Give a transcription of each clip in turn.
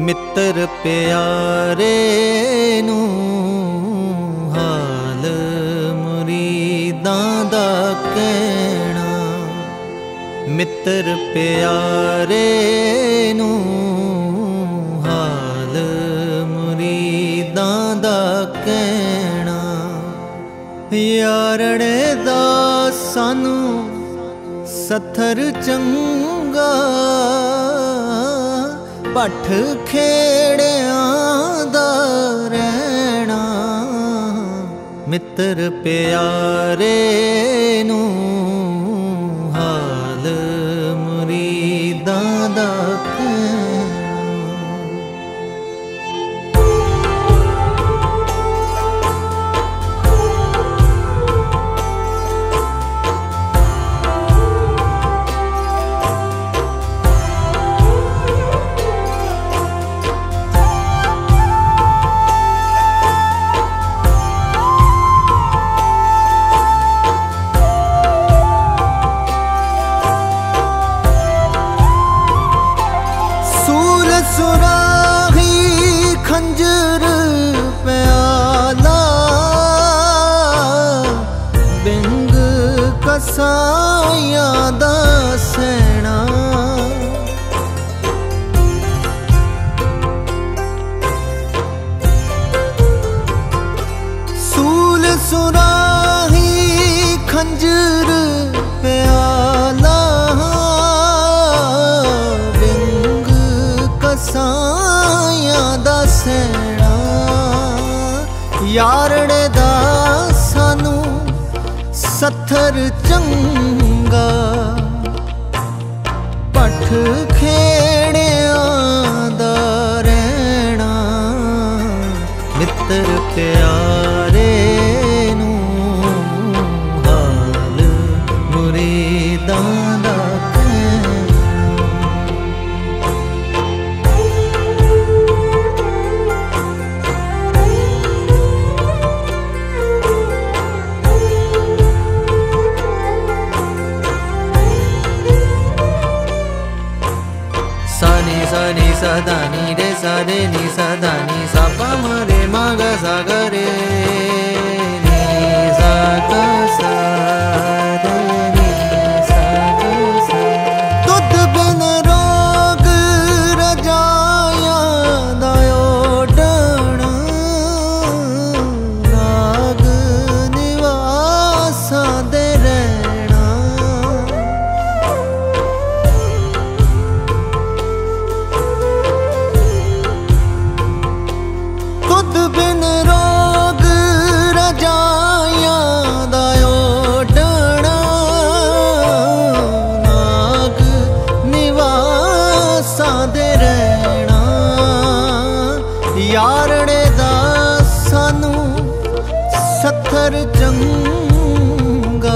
मित्र प्यारे नू हाल मुरीदां दा कहना। मित्र प्यारे नू हाल मुरीदां दा कहना। यारड़े दा सानू सत्थर चंगा पठ खेड़ियां दा रहना। मित्र प्यारे नू हाल मुरीदां दा सुराही खंजर प्याला बिंग कसाइयां दा सैना। सूल सुराही खंजर प्याला सायां दा सैना। यारड़े दा सानू सत्थर चंगा पठ खेड़ियां दा रहना। मित्र प्यारे नू हाल मुरीदां दा सनी सदा नी रे सा रे नी सदा नी सा पा म रे मा ग सा ग रे नी सा ग सा रे नी सा ग सा। दुध बिन रोग रजाया दा ओढ़ण नाग निवासा दे रहना। दुध बिन रोग रजाइयां दा ओढ़ण नाग निवासां दे रहना। यारड़े दा सानू सत्थर चंगा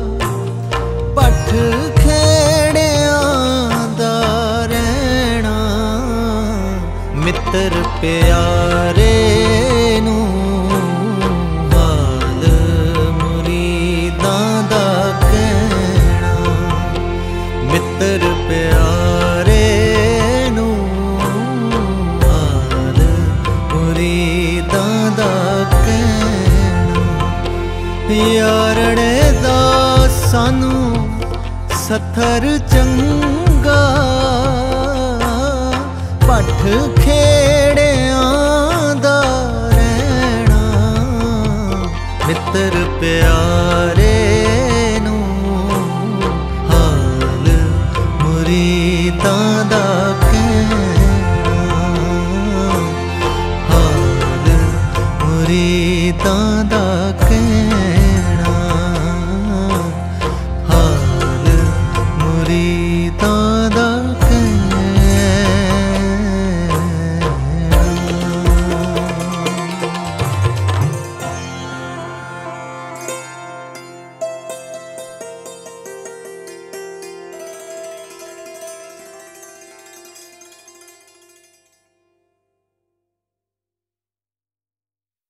पठ खेड़ियां दा रहना। मित्र प्यारे नू हाल मुरीदां दा कहना। मित्र प्यारे नू हाल मुरीदां दा कहना। यारड़े दा सानू सत्थर चंगा पठ खेड़ियां दा रहना। मित्र प्यारे